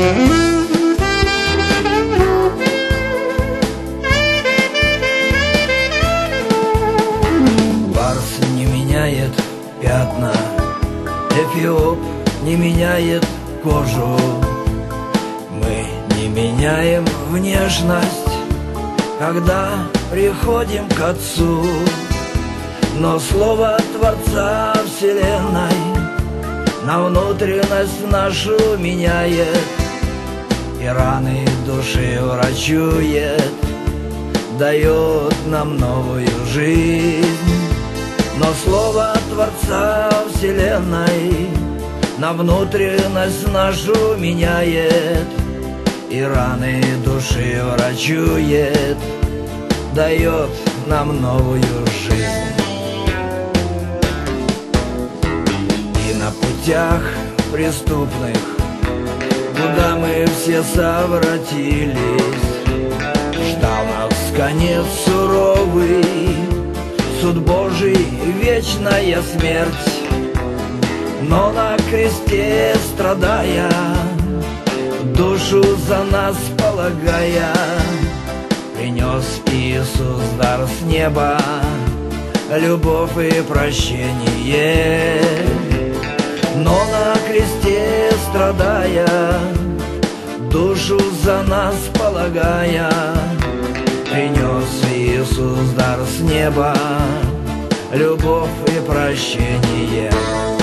Барс не меняет пятна, эфиоп не меняет кожу. Мы не меняем внешность, когда приходим к Отцу. Но Слово Творца Вселенной на внутренность нашу меняет и раны души врачует, дает нам новую жизнь. Но Слово Творца Вселенной на внутренность нашу меняет и раны души врачует, дает нам новую жизнь. И на путях преступных, куда мы все совратились, ждал нас конец суровый, суд Божий, вечная смерть. Но на кресте страдая, душу за нас полагая, принес Иисус дар с неба, любовь и прощение. Но на кресте страдая, душу за нас полагая, принес Иисус дар с неба, любовь и прощение.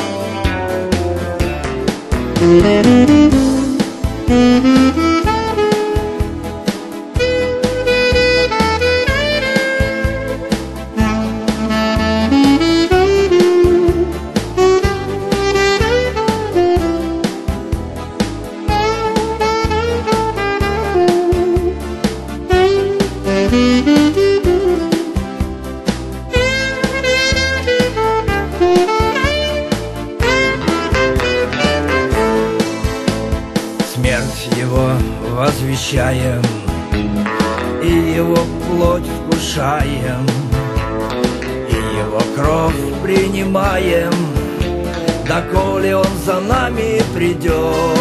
Смерть Его возвещаем и Его плоть вкушаем, и Его кровь принимаем, доколе Он за нами придет.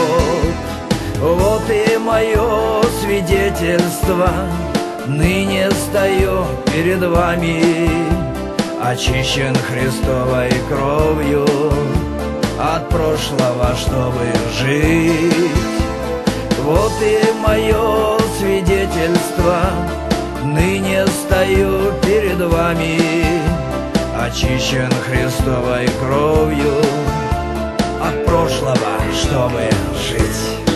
Вот и мое свидетельство, ныне стою перед вами, очищен Христовой кровью от прошлого, чтобы жить. Вот и мое свидетельство, ныне стою перед вами, очищен Христовой кровью от прошлого, чтобы жить.